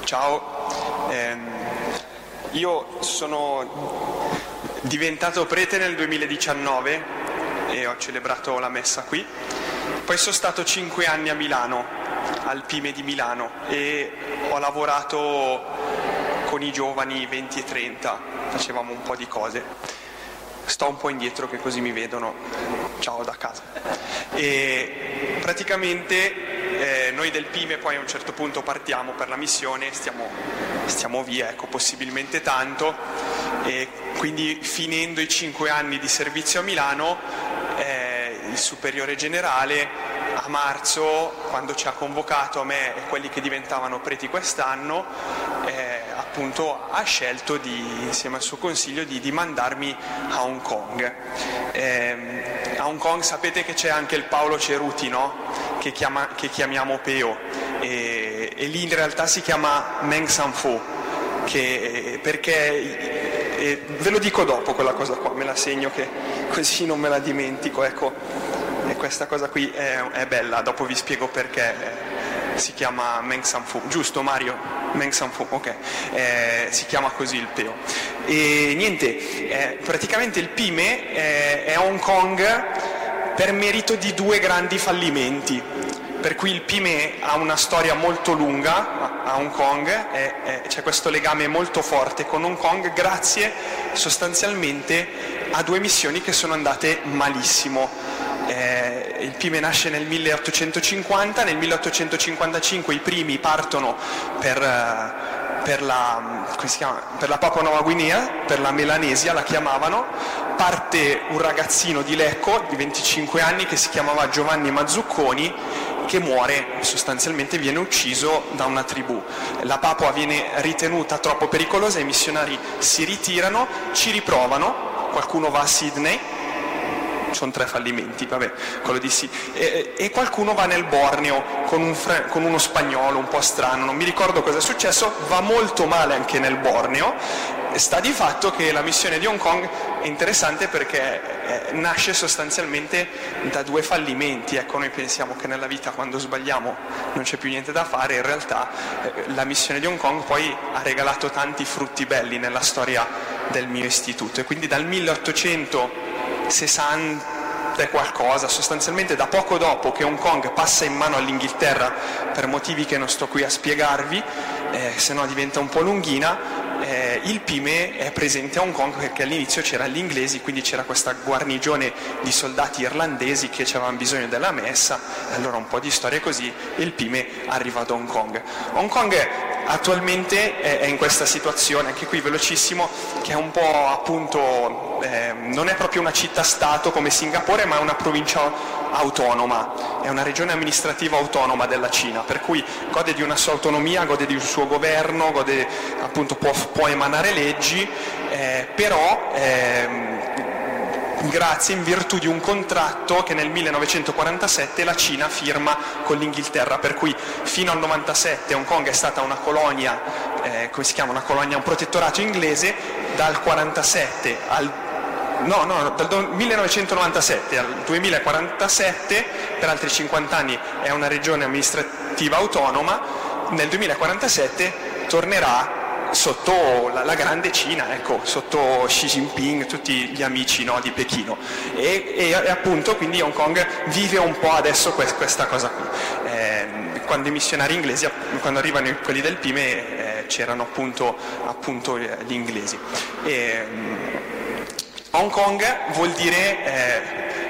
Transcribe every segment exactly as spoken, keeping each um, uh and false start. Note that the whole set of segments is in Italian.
Ciao, ehm, io sono diventato prete nel duemiladiciannove e ho celebrato la messa qui. Poi sono stato cinque anni a Milano, al Pime di Milano, e ho lavorato con i giovani venti e trenta, facevamo un po' di cose. Sto un po' indietro che così mi vedono. Ciao da casa. E praticamente eh, noi del Pime poi a un certo punto partiamo per la missione, stiamo, stiamo via, ecco, possibilmente tanto, e quindi finendo i cinque anni di servizio a Milano, eh, il superiore generale a marzo, quando ci ha convocato a me e quelli che diventavano preti quest'anno, eh, appunto ha scelto di, insieme al suo consiglio, di, di mandarmi a Hong Kong. Eh, a Hong Kong sapete che c'è anche il Paolo Ceruti, no? Che, chiama, che chiamiamo Peo, e, e lì in realtà si chiama Meng San Fo, che, perché, e ve lo dico dopo quella cosa qua, me la segno che così non me la dimentico, ecco. E questa cosa qui è, è bella, dopo vi spiego perché eh, si chiama Meng San Fu, giusto Mario? Meng San Fu, ok, eh, si chiama così il Peo. E niente, eh, praticamente il Pime è, è a Hong Kong per merito di due grandi fallimenti, per cui il Pime ha una storia molto lunga a Hong Kong, e, e c'è questo legame molto forte con Hong Kong grazie sostanzialmente a due missioni che sono andate malissimo. Eh, il Pime nasce nel milleottocentocinquanta, nel milleottocentocinquantacinque i primi partono per, uh, per, la, come si chiama? per la Papua Nuova Guinea, per la Melanesia la chiamavano. Parte un ragazzino di Lecco di venticinque anni che si chiamava Giovanni Mazzucconi, che muore, sostanzialmente viene ucciso da una tribù. La Papua viene ritenuta troppo pericolosa, i missionari si ritirano, ci riprovano, qualcuno va a Sydney, sono tre fallimenti, vabbè, quello di sì, e, e qualcuno va nel Borneo con, un fre- con uno spagnolo un po' strano, non mi ricordo cosa è successo, va molto male anche nel Borneo. Sta di fatto che la missione di Hong Kong è interessante perché eh, nasce sostanzialmente da due fallimenti. Ecco, noi pensiamo che nella vita quando sbagliamo non c'è più niente da fare, in realtà eh, la missione di Hong Kong poi ha regalato tanti frutti belli nella storia del mio istituto, e quindi dal milleottocentosessanta e qualcosa, sostanzialmente da poco dopo che Hong Kong passa in mano all'Inghilterra per motivi che non sto qui a spiegarvi, eh, se no diventa un po' lunghina, eh, il Pime è presente a Hong Kong perché all'inizio c'era gli inglesi, quindi c'era questa guarnigione di soldati irlandesi che avevano bisogno della messa, e allora un po' di storia così, e il Pime arriva ad Hong Kong. Hong Kong attualmente è in questa situazione, anche qui velocissimo, che è un po' appunto, eh, non è proprio una città-stato come Singapore, ma è una provincia autonoma, è una regione amministrativa autonoma della Cina, per cui gode di una sua autonomia, gode di un suo governo, gode, appunto può, può emanare leggi, eh, però ehm, grazie in virtù di un contratto che nel millenovecentoquarantasette la Cina firma con l'Inghilterra, per cui fino al novantasette Hong Kong è stata una colonia, eh, come si chiama, una colonia, un protettorato inglese. Dal quarantasette al no, no, dal millenovecentonovantasette al duemilaquarantasette, per altri cinquanta anni è una regione amministrativa autonoma. Nel duemilaquarantasette tornerà sotto la, la grande Cina, ecco, sotto Xi Jinping, tutti gli amici, no, di Pechino, e, e, e appunto quindi Hong Kong vive un po' adesso quest, questa cosa qui. Eh, quando i missionari inglesi, quando arrivano quelli del Pime, eh, c'erano appunto, appunto gli inglesi. E, Hong Kong vuol dire, eh,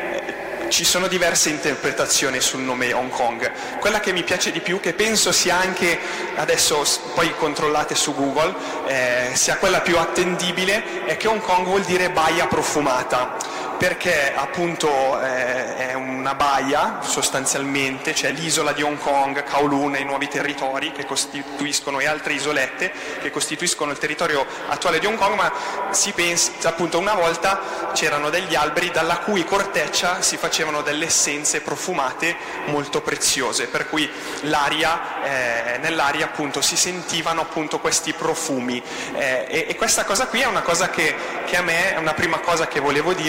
ci sono diverse interpretazioni sul nome Hong Kong. Quella che mi piace di più, che penso sia anche, adesso poi controllate su Google, eh, sia quella più attendibile, è che Hong Kong vuol dire baia profumata, perché appunto eh, è una baia sostanzialmente, c'è l'isola di Hong Kong, Kowloon e i nuovi territori che costituiscono, e altre isolette che costituiscono il territorio attuale di Hong Kong, ma si pensa appunto una volta c'erano degli alberi dalla cui corteccia si facevano delle essenze profumate molto preziose, per cui l'aria, eh, nell'aria appunto si sentivano appunto questi profumi, eh, e, e questa cosa qui è una cosa che, che a me è una prima cosa che volevo dirvi, perché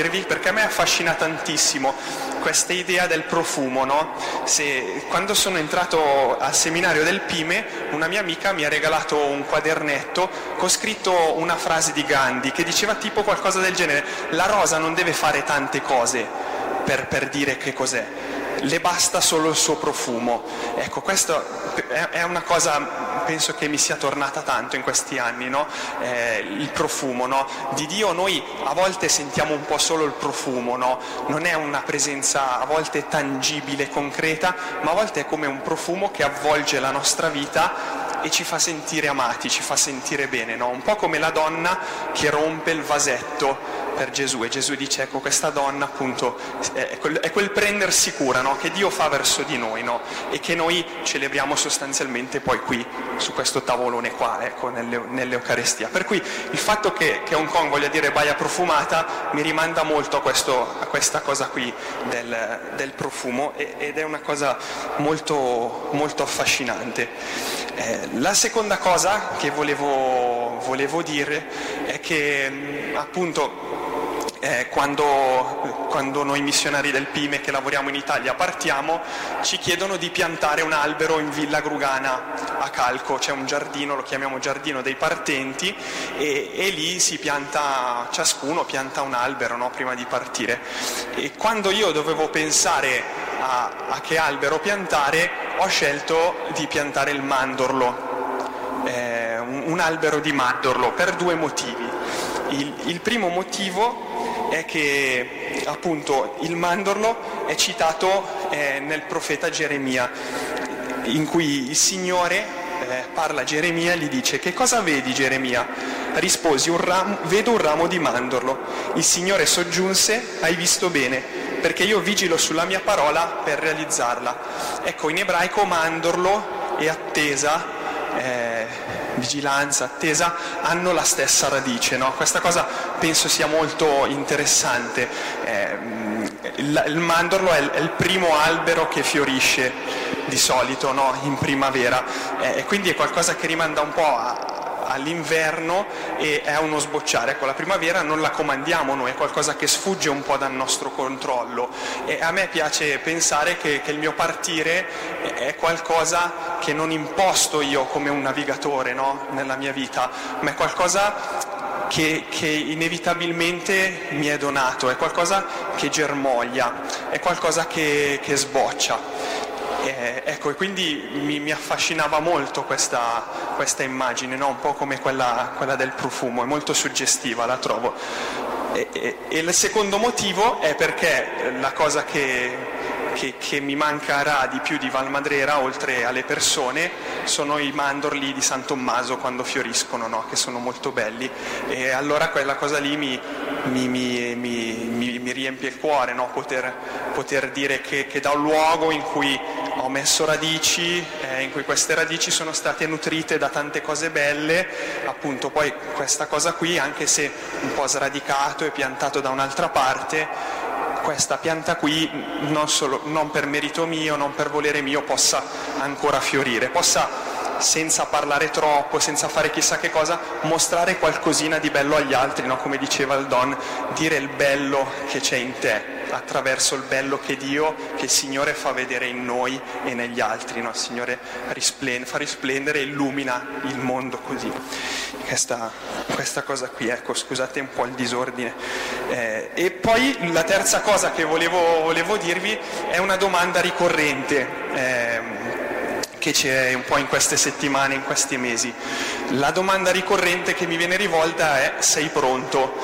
perché a me affascina tantissimo questa idea del profumo, no? Se, quando sono entrato al seminario del Pime, una mia amica mi ha regalato un quadernetto con scritto una frase di Gandhi che diceva tipo qualcosa del genere: la rosa non deve fare tante cose per, per dire che cos'è, le basta solo il suo profumo. Ecco, questo è una cosa, penso che mi sia tornata tanto in questi anni, no? Eh, il profumo, no? Di Dio noi a volte sentiamo un po' solo il profumo, no? Non è una presenza a volte tangibile, concreta, ma a volte è come un profumo che avvolge la nostra vita e ci fa sentire amati, ci fa sentire bene, no? Un po' come la donna che rompe il vasetto per Gesù, e Gesù dice: ecco, questa donna appunto è quel, è quel prendersi cura, no? Che Dio fa verso di noi, no? E che noi celebriamo sostanzialmente poi qui su questo tavolone qua, ecco, nelle, nell'Eucaristia. Per cui il fatto che, che Hong Kong voglia dire baia profumata mi rimanda molto a, questo, a questa cosa qui del, del profumo, ed è una cosa molto, molto affascinante. Eh, la seconda cosa che volevo, volevo dire è che appunto Eh, quando, quando noi missionari del Pime che lavoriamo in Italia partiamo, ci chiedono di piantare un albero in Villa Grugana a Calco. C'è un giardino, lo chiamiamo giardino dei partenti, e, e lì si pianta, ciascuno pianta un albero, no, prima di partire. E quando io dovevo pensare a, a che albero piantare, ho scelto di piantare il mandorlo, eh, un, un albero di mandorlo, per due motivi. Il, il primo motivo è che appunto il mandorlo è citato eh, nel profeta Geremia, in cui il Signore eh, parla a Geremia e gli dice: che cosa vedi, Geremia? Risposi: un ramo, vedo un ramo di mandorlo. Il Signore soggiunse: hai visto bene, perché io vigilo sulla mia parola per realizzarla. Ecco, in ebraico mandorlo e attesa, eh, vigilanza, attesa, hanno la stessa radice, no? Questa cosa penso sia molto interessante. Eh, il, il mandorlo è il, è il primo albero che fiorisce di solito, no? In primavera, eh, e quindi è qualcosa che rimanda un po' a, all'inverno e è uno sbocciare. Ecco, la primavera non la comandiamo noi, è qualcosa che sfugge un po' dal nostro controllo, e a me piace pensare che, che il mio partire è qualcosa che non imposto io come un navigatore, no? Nella mia vita, ma è qualcosa che, che inevitabilmente mi è donato, è qualcosa che germoglia, è qualcosa che, che sboccia. Eh, ecco, e quindi mi, mi affascinava molto questa, questa immagine, no? Un po' come quella, quella del profumo, è molto suggestiva, la trovo. E, e, e il secondo motivo è perché la cosa che, che, che mi mancherà di più di Valmadrera, oltre alle persone, sono i mandorli di San Tommaso quando fioriscono, no? Che sono molto belli, e allora quella cosa lì mi, mi, mi, mi, mi, mi riempie il cuore, no? Poter, poter dire che, che da un luogo in cui ho messo radici, eh, in cui queste radici sono state nutrite da tante cose belle, appunto poi questa cosa qui, anche se un po' sradicato e piantato da un'altra parte, questa pianta qui, non, solo, non per merito mio, non per volere mio, possa ancora fiorire, possa, senza parlare troppo, senza fare chissà che cosa, mostrare qualcosina di bello agli altri, no? Come diceva il Don, dire il bello che c'è in te, attraverso il bello che Dio, che il Signore fa vedere in noi e negli altri, no? Il Signore risplende, fa risplendere e illumina il mondo così. Questa, questa cosa qui, ecco, scusate un po' il disordine. Eh, e poi la terza cosa che volevo, volevo dirvi è una domanda ricorrente, eh, che c'è un po' in queste settimane, in questi mesi. La domanda ricorrente che mi viene rivolta è: sei pronto?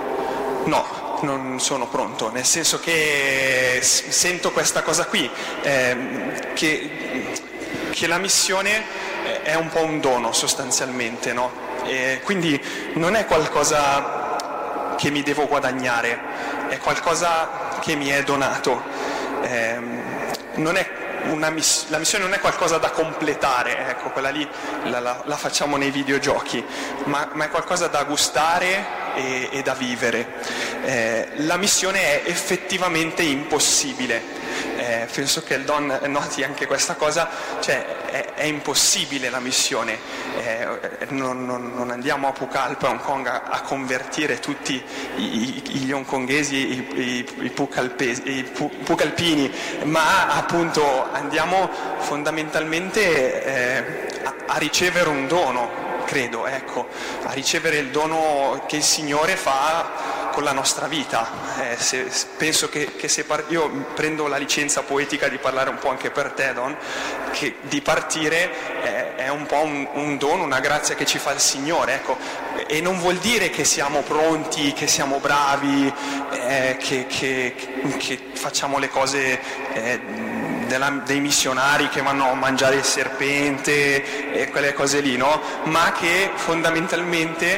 No, non sono pronto, nel senso che sento questa cosa qui, eh, che, che la missione è un po' un dono sostanzialmente, no? E quindi non è qualcosa che mi devo guadagnare, è qualcosa che mi è donato. Eh, non è Una miss- la missione non è qualcosa da completare, ecco, quella lì la, la, la facciamo nei videogiochi, ma, ma è qualcosa da gustare e, e da vivere. Eh, la missione è effettivamente impossibile. Eh, penso che il Don noti anche questa cosa, cioè è, è impossibile la missione, eh, non, non, non andiamo a Pucallpa, Hong Kong, a, a convertire tutti i, i, gli hongkonghesi, i, i, i, pucalpesi, i pu, pucalpini, ma appunto andiamo fondamentalmente eh, a, a ricevere un dono, credo, ecco, a ricevere il dono che il Signore fa con la nostra vita. Eh, se, penso che, che se par- io prendo la licenza poetica di parlare un po' anche per te, Don, che di partire eh, è un po' un, un dono, una grazia che ci fa il Signore, ecco, e non vuol dire che siamo pronti, che siamo bravi, eh, che, che, che facciamo le cose eh, della, dei missionari che vanno a mangiare il serpente e quelle cose lì, no? Ma che fondamentalmente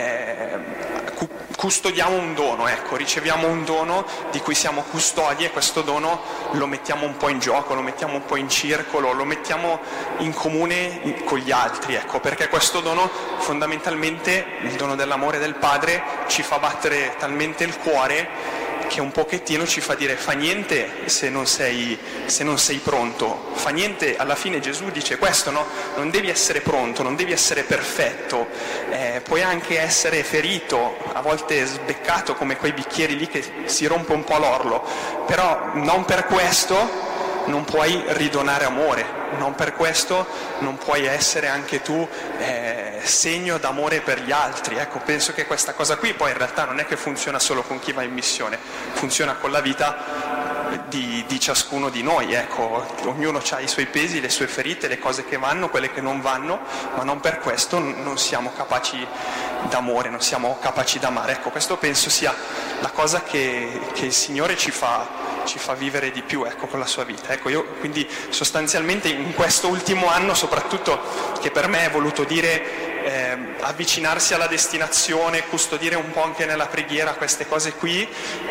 eh, custodiamo un dono, ecco, riceviamo un dono di cui siamo custodi e questo dono lo mettiamo un po' in gioco, lo mettiamo un po' in circolo, lo mettiamo in comune con gli altri, ecco, perché questo dono fondamentalmente, il dono dell'amore del Padre, ci fa battere talmente il cuore che un pochettino ci fa dire fa niente se non sei, se non sei pronto, fa niente, alla fine Gesù dice questo, no? Non devi essere pronto, non devi essere perfetto, eh, puoi anche essere ferito, a volte sbeccato come quei bicchieri lì che si rompe un po' l'orlo, però non per questo non puoi ridonare amore, non per questo non puoi essere anche tu eh, segno d'amore per gli altri. Ecco, penso che questa cosa qui poi in realtà non è che funziona solo con chi va in missione, funziona con la vita di, di ciascuno di noi, ecco, ognuno ha i suoi pesi, le sue ferite, le cose che vanno, quelle che non vanno, ma non per questo non siamo capaci d'amore, non siamo capaci d'amare. Ecco, questo penso sia la cosa che, che il Signore ci fa ci fa vivere di più, ecco, con la sua vita. Ecco, io quindi sostanzialmente in questo ultimo anno, soprattutto, che per me è voluto dire eh, avvicinarsi alla destinazione, custodire un po' anche nella preghiera queste cose qui,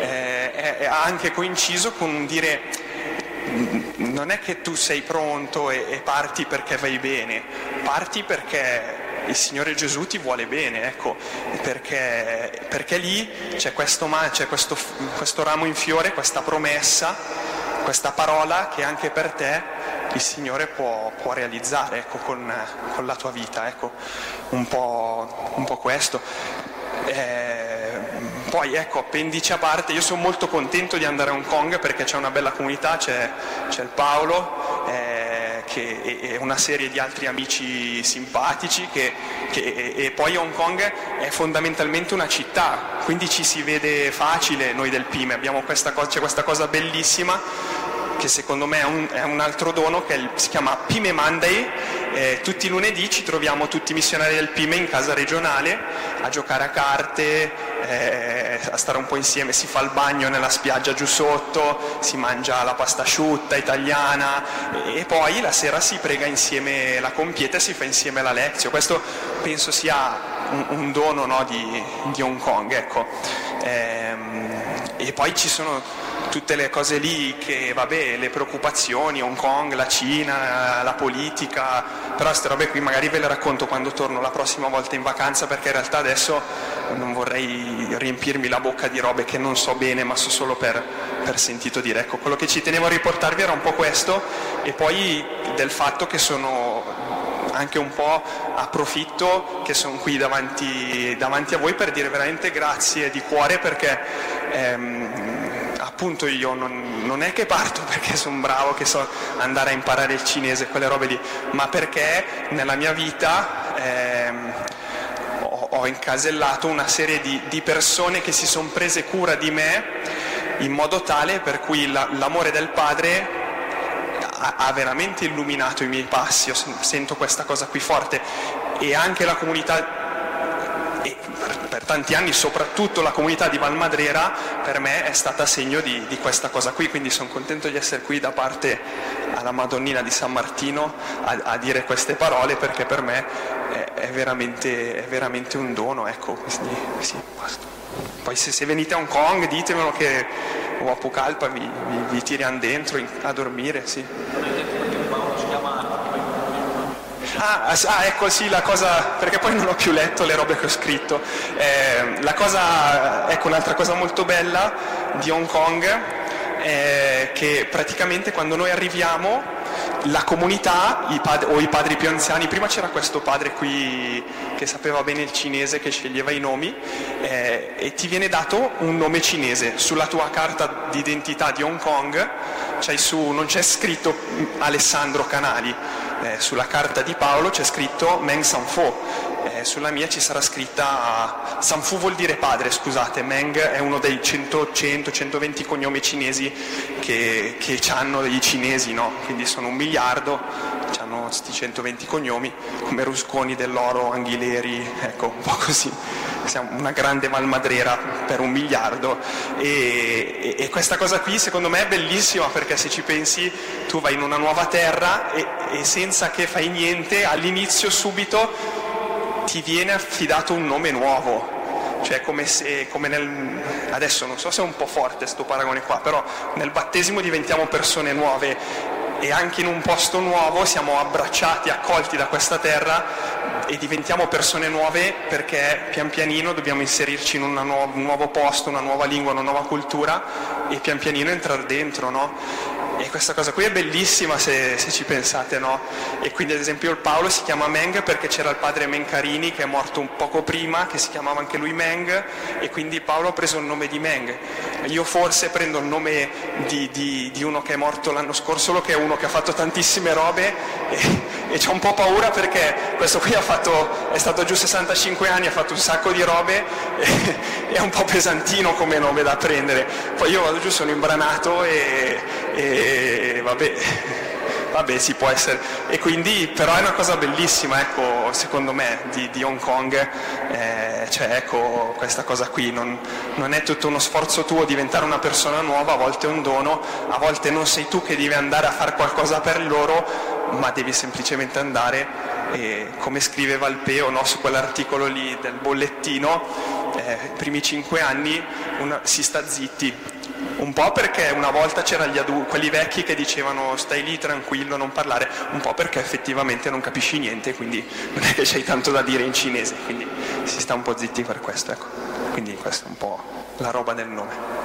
eh, ha anche coinciso con un dire non è che tu sei pronto e, e parti perché vai bene, parti perché il Signore Gesù ti vuole bene, ecco, perché, perché lì c'è, questo, c'è questo, questo ramo in fiore, questa promessa, questa parola che anche per te il Signore può, può realizzare, ecco, con, con la tua vita, ecco, un po', un po' questo. Eh, poi ecco, appendice a parte, io sono molto contento di andare a Hong Kong perché c'è una bella comunità, c'è, c'è il Paolo, eh, che, e, e una serie di altri amici simpatici che, che, e, e poi Hong Kong è fondamentalmente una città, quindi ci si vede facile noi del P I M E, abbiamo questa cosa, c'è questa cosa bellissima che secondo me è un, è un altro dono, che è il, si chiama P I M E Monday. Eh, tutti i lunedì ci troviamo tutti i missionari del P I M E in casa regionale a giocare a carte, eh, a stare un po' insieme, si fa il bagno nella spiaggia giù sotto, si mangia la pasta asciutta italiana e, e poi la sera si prega insieme la compieta e si fa insieme la lezione. Questo penso sia un, un dono, no, di, di Hong Kong, ecco. Ehm, e poi ci sono tutte le cose lì che, vabbè, le preoccupazioni, Hong Kong, la Cina, la politica, però queste robe qui magari ve le racconto quando torno la prossima volta in vacanza, perché in realtà adesso non vorrei riempirmi la bocca di robe che non so bene, ma so solo per, per sentito dire. Ecco, quello che ci tenevo a riportarvi era un po' questo, e poi del fatto che sono anche un po' approfitto che sono qui davanti, davanti a voi per dire veramente grazie di cuore, perché ehm, appunto io non, non è che parto perché sono bravo, che so andare a imparare il cinese, quelle robe lì, ma perché nella mia vita ehm, ho, ho incasellato una serie di, di persone che si sono prese cura di me in modo tale per cui la, l'amore del Padre ha veramente illuminato i miei passi. Io sento questa cosa qui forte, e anche la comunità, e per tanti anni soprattutto la comunità di Valmadrera per me è stata segno di, di questa cosa qui, quindi sono contento di essere qui da parte alla Madonnina di San Martino a, a dire queste parole, perché per me è, è, veramente, è veramente un dono, ecco. Quindi, sì, basta. Poi se, se venite a Hong Kong ditemelo, che o a Pucallpa vi, vi, vi tiriamo dentro in, a dormire, sì. Ah, ah, ecco, sì, la cosa, perché poi non ho più letto le robe che ho scritto. Eh, la cosa, ecco, un'altra cosa molto bella di Hong Kong è che praticamente quando noi arriviamo la comunità i pad- o i padri più anziani, prima c'era questo padre qui che sapeva bene il cinese, che sceglieva i nomi, eh, e ti viene dato un nome cinese. Sulla tua carta d'identità di Hong Kong c'hai su, non c'è scritto Alessandro Canali, eh, sulla carta di Paolo c'è scritto Meng Sanfo. Eh, sulla mia ci sarà scritta Sanfu, vuol dire padre, scusate, Meng è uno dei cento centoventi cognomi cinesi che, che hanno i cinesi, no? Quindi sono un miliardo, hanno questi centoventi cognomi, come Rusconi, Dell'Oro, Anghileri, ecco, un po' così. Siamo una grande Valmadrera per un miliardo e, e, e questa cosa qui secondo me è bellissima, perché se ci pensi tu vai in una nuova terra e, e senza che fai niente all'inizio subito ti viene affidato un nome nuovo, cioè come se, come nel, adesso non so se è un po' forte sto paragone qua, però nel battesimo diventiamo persone nuove e anche in un posto nuovo siamo abbracciati, accolti da questa terra e diventiamo persone nuove, perché pian pianino dobbiamo inserirci in una nuova, un nuovo posto, una nuova lingua, una nuova cultura e pian pianino entrare dentro, no? E questa cosa qui è bellissima se, se ci pensate, no? E quindi ad esempio il Paolo si chiama Meng perché c'era il padre Mencarini che è morto un poco prima, che si chiamava anche lui Meng, e quindi Paolo ha preso il nome di Meng. Io forse prendo il nome di, di, di uno che è morto l'anno scorso, solo che è uno che ha fatto tantissime robe e, e c'ho un po' paura perché questo qui ha fatto, è stato giù sessantacinque anni, ha fatto un sacco di robe e è un po' pesantino come nome da prendere. Poi io vado giù, sono imbranato e, e vabbè, vabbè si può essere, e quindi però è una cosa bellissima, ecco, secondo me di, di Hong Kong, eh, cioè ecco questa cosa qui non, non è tutto uno sforzo tuo diventare una persona nuova, a volte è un dono, a volte non sei tu che devi andare a fare qualcosa per loro, ma devi semplicemente andare e, come scrive Valpeo, no, su quell'articolo lì del bollettino, eh, i primi cinque anni una, si sta zitti. Un po' perché una volta c'erano gli adulti, quelli vecchi che dicevano stai lì tranquillo, non parlare, un po' perché effettivamente non capisci niente, quindi non è che c'hai tanto da dire in cinese, quindi si sta un po' zitti per questo, ecco. Quindi questa è un po' la roba del nome.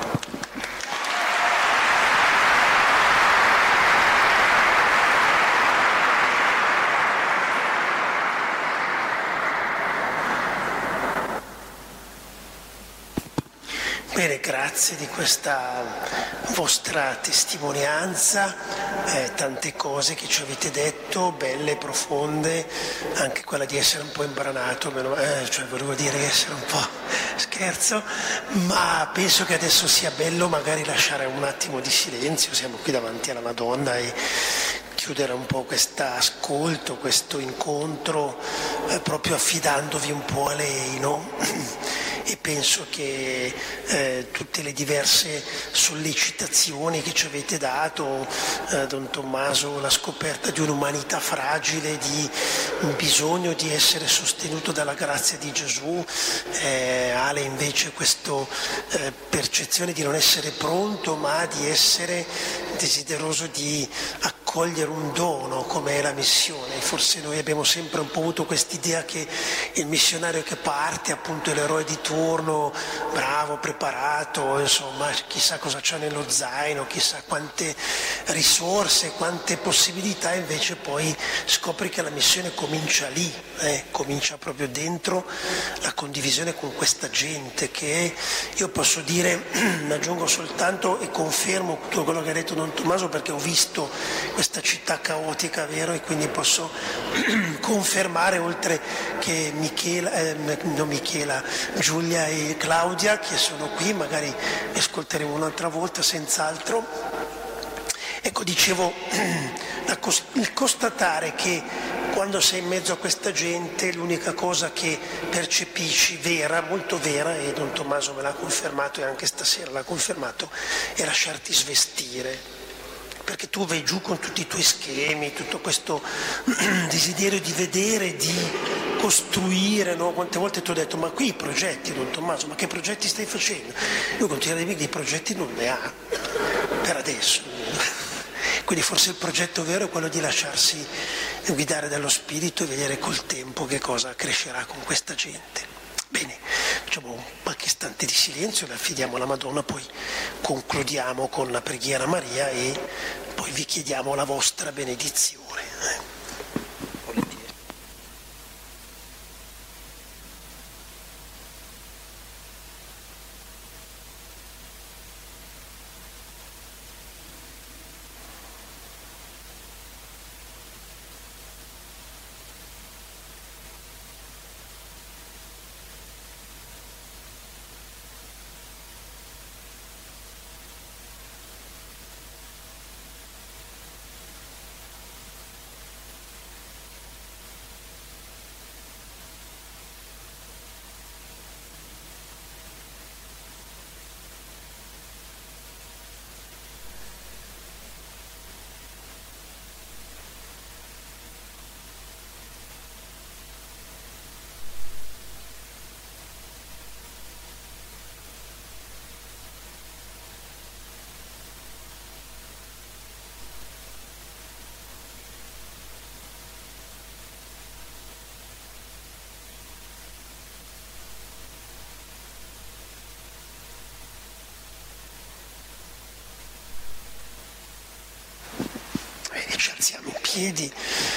Bene, grazie di questa vostra testimonianza, eh, tante cose che ci avete detto, belle, profonde, anche quella di essere un po' imbranato, meno, eh, cioè volevo dire essere un po' scherzo, ma penso che adesso sia bello magari lasciare un attimo di silenzio, siamo qui davanti alla Madonna e chiudere un po' questo ascolto, questo incontro, eh, proprio affidandovi un po' a lei, no? E penso che eh, tutte le diverse sollecitazioni che ci avete dato, eh, Don Tommaso, la scoperta di un'umanità fragile, di un bisogno di essere sostenuto dalla grazia di Gesù, eh, Ale invece questa eh, percezione di non essere pronto ma di essere desideroso di accogliere un dono come è la missione. Forse noi abbiamo sempre un po' avuto quest'idea che il missionario che parte appunto è l'eroe di turno, bravo, preparato, insomma chissà cosa c'ha nello zaino, chissà quante risorse, quante possibilità, invece poi scopri che la missione comincia lì, eh, comincia proprio dentro la condivisione con questa gente che io posso dire, aggiungo soltanto e confermo tutto quello che ha detto Don Tommaso perché ho visto questa città caotica, vero? E quindi posso confermare, oltre che Michela, eh, non Michela, Giulia e Claudia che sono qui, magari li ascolteremo un'altra volta senz'altro. Ecco, dicevo, il constatare che quando sei in mezzo a questa gente l'unica cosa che percepisci vera, molto vera, e Don Tommaso me l'ha confermato e anche stasera l'ha confermato, è lasciarti svestire. Perché tu vai giù con tutti i tuoi schemi, tutto questo desiderio di vedere, di costruire, no? Quante volte ti ho detto, ma qui i progetti, Don Tommaso, ma che progetti stai facendo? Io continuo a dire che i progetti non ne ha, per adesso. Quindi forse il progetto vero è quello di lasciarsi guidare dallo Spirito e vedere col tempo che cosa crescerà con questa gente. Bene, facciamo un qualche istante di silenzio, le affidiamo alla Madonna, poi concludiamo con la preghiera a Maria e poi vi chiediamo la vostra benedizione. Eh. Ci alziamo in piedi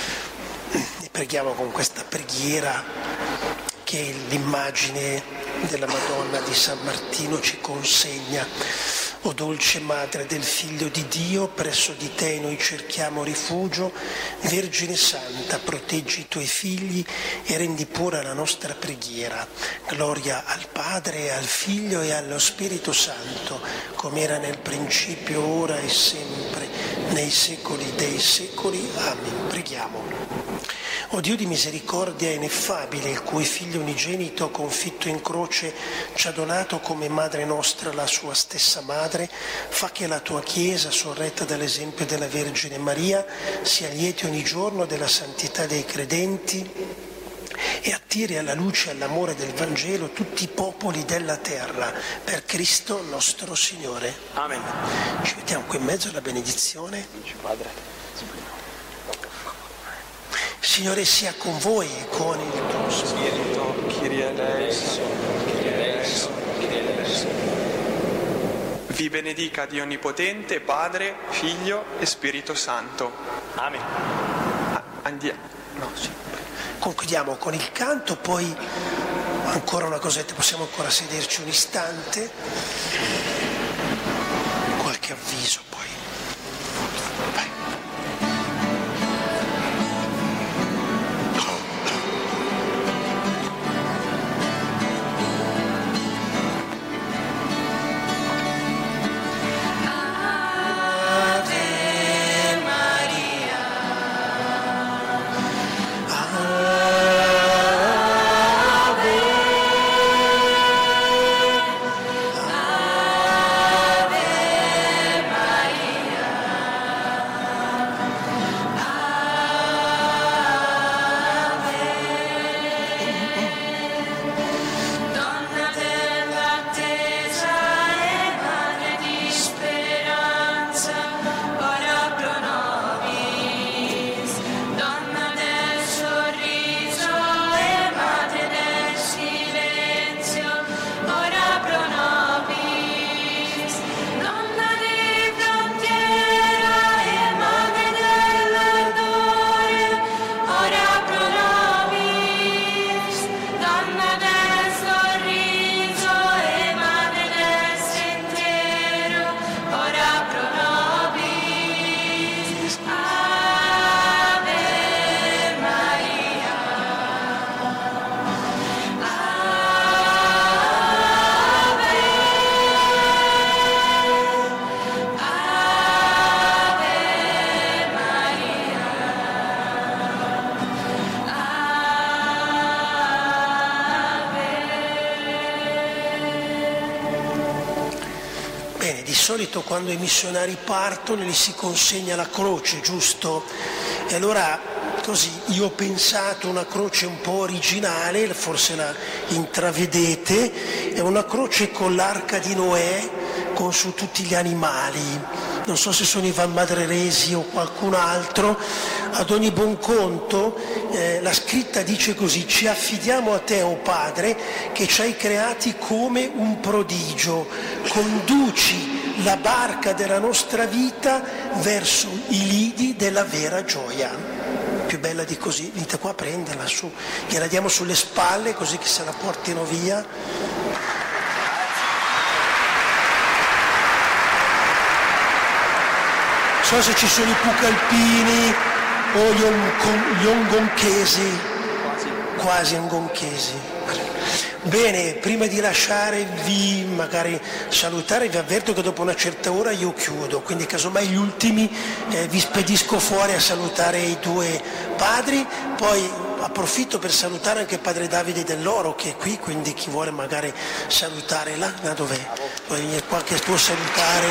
e preghiamo con questa preghiera che l'immagine della Madonna di San Martino ci consegna. O dolce Madre del Figlio di Dio, presso di te noi cerchiamo rifugio. Vergine Santa, proteggi i tuoi figli e rendi pura la nostra preghiera. Gloria al Padre, al Figlio e allo Spirito Santo, come era nel principio, ora e sempre, nei secoli dei secoli. Amen. Preghiamo. O Dio di misericordia ineffabile, il cui Figlio unigenito, confitto in croce, ci ha donato come Madre nostra la sua stessa Madre, fa che la tua Chiesa, sorretta dall'esempio della Vergine Maria, sia lieta ogni giorno della santità dei credenti e attiri alla luce e all'amore del Vangelo tutti i popoli della terra, per Cristo nostro Signore. Amen. Ci mettiamo qui in mezzo alla benedizione. Padre. Signore sia con voi e con il tuo Spirito. Kyrie eleison, Kyrie eleison, Kyrie eleison. Vi benedica Dio Onnipotente, Padre, Figlio e Spirito Santo. Amen. Ah, andiamo. No, sì. Concludiamo con il canto, poi ancora una cosetta, possiamo ancora sederci un istante. Qualche avviso poi. Vai. solito quando i missionari partono gli si consegna la croce, giusto? E allora così io ho pensato una croce un po' originale, forse la intravedete, è una croce con l'arca di Noè con su tutti gli animali. Non so se sono Ivan Madreresi o qualcun altro. Ad ogni buon conto eh, la scritta dice così: ci affidiamo a te, o Padre, che ci hai creati come un prodigio, conduci la barca della nostra vita verso i lidi della vera gioia. Più bella di così, venite qua a prenderla su, gliela diamo sulle spalle così che se la portino via. So se ci sono i Pucalpini o gli, on- gli ongonchesi, quasi ongonchesi. Bene, prima di lasciarvi, magari salutare, vi avverto che dopo una certa ora io chiudo, quindi casomai gli ultimi eh, vi spedisco fuori a salutare i due padri, poi approfitto per salutare anche padre Davide Dell'Oro che è qui, quindi chi vuole magari salutare là, là dov'è? Puoi venire qua che può salutare,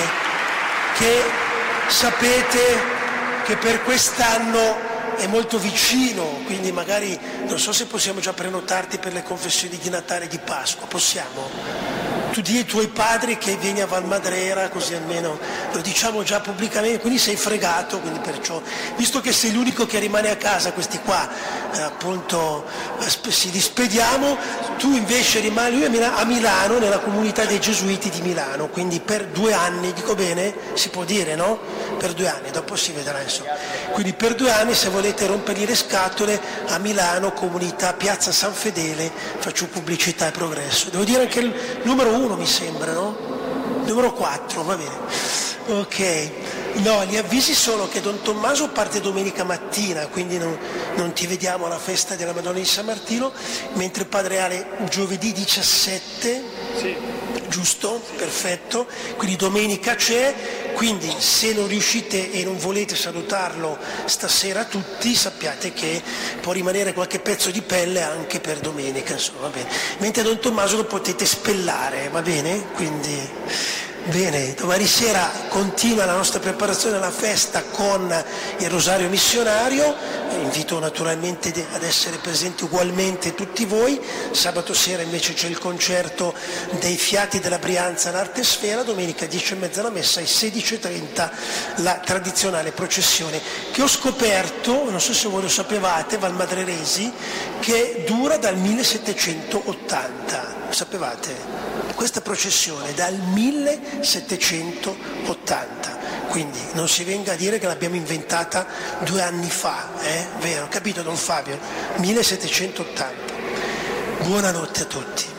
che sapete che per quest'anno è molto vicino, quindi magari non so se possiamo già prenotarti per le confessioni di Natale e di Pasqua, possiamo? Tu di ai tuoi padri che vieni a Valmadrera, così almeno lo diciamo già pubblicamente, quindi sei fregato, quindi perciò, visto che sei l'unico che rimane a casa, questi qua eh, appunto eh, si rispediamo, tu invece rimani lui a, Mil- a Milano, nella comunità dei Gesuiti di Milano, quindi per due anni, dico bene? Si può dire, no? Per due anni, dopo si vedrà insomma. Quindi per due anni se volete rompergli le scatole a Milano, comunità Piazza San Fedele, faccio pubblicità e progresso. Devo dire anche il numero uno mi sembra, no? Numero quattro, va bene. Ok, no, gli avvisi solo che Don Tommaso parte domenica mattina, quindi non, non ti vediamo alla festa della Madonna di San Martino, mentre Padre Ale giovedì diciassette, sì. Giusto? Sì. Perfetto, quindi domenica c'è, quindi se non riuscite e non volete salutarlo stasera tutti, sappiate che può rimanere qualche pezzo di pelle anche per domenica, insomma, va bene. Mentre Don Tommaso lo potete spellare, va bene? Quindi... Bene, domani sera continua la nostra preparazione alla festa con il Rosario Missionario, invito naturalmente ad essere presenti ugualmente tutti voi, sabato sera invece c'è il concerto dei Fiati della Brianza all'Arte Sfera, domenica dieci e mezza la messa e sedici e trenta la tradizionale processione che ho scoperto, non so se voi lo sapevate, valmadreresi, che dura dal millesettecentottanta, lo sapevate? Questa processione dal millesettecentottanta, quindi non si venga a dire che l'abbiamo inventata due anni fa, eh? Vero, capito Don Fabio? millesettecentottanta. Buonanotte a tutti.